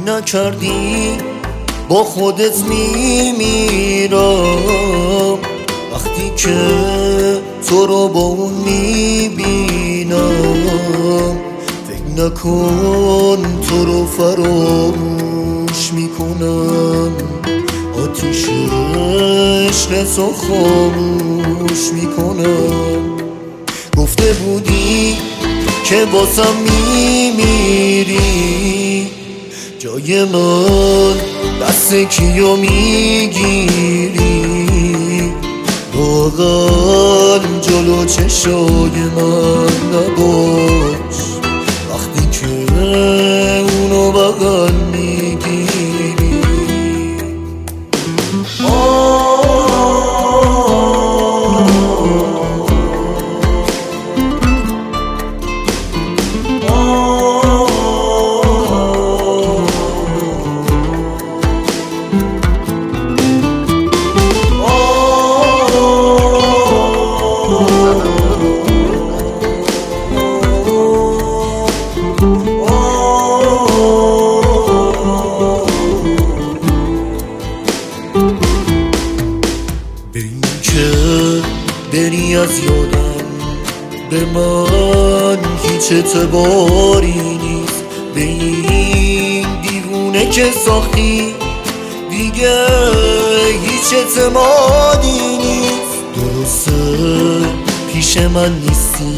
نکردی با خودت میمیرم وقتی که تو رو با اون میبینم. فکر نکن تو رو فراموش میکنم، آتیش عشق تو خاموش میکنم. گفته بودی که واسم میمیری، جای من دست کیو میگیری؟ واقعا جلو چشای من نباش وقتی که اونو بغل میگیری. بری از یادم به من هیچ اعتباری نیست، به این دیوونه که ساختی دیگه هیچ اعتمادی نیست. درسته پیش من نیستی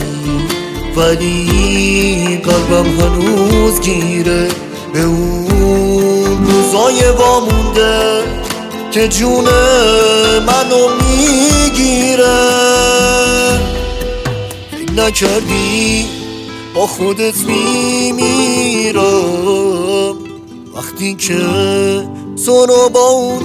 ولی قلبم هنوز گیره به اون روزای وامونده که جون منو میگیره. فکر نکردی با خودت میمیرم وقتی که تو رو با اون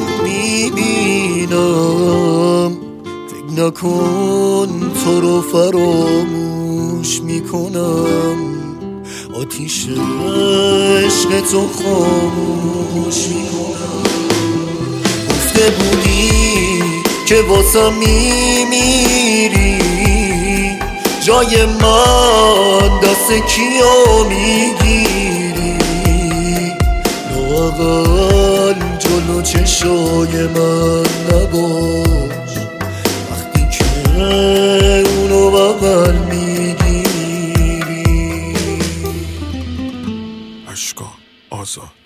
میبینم. فکر نکن تو رو فراموش میکنم، آتیش عشق تو خاموش میکنم. گفته بودی که واسم میمیری، جای من دست کیو میگیری؟ لااقل جلو چشای من نباش وقتی که اونو بغل میگیری. اشکان آزاد.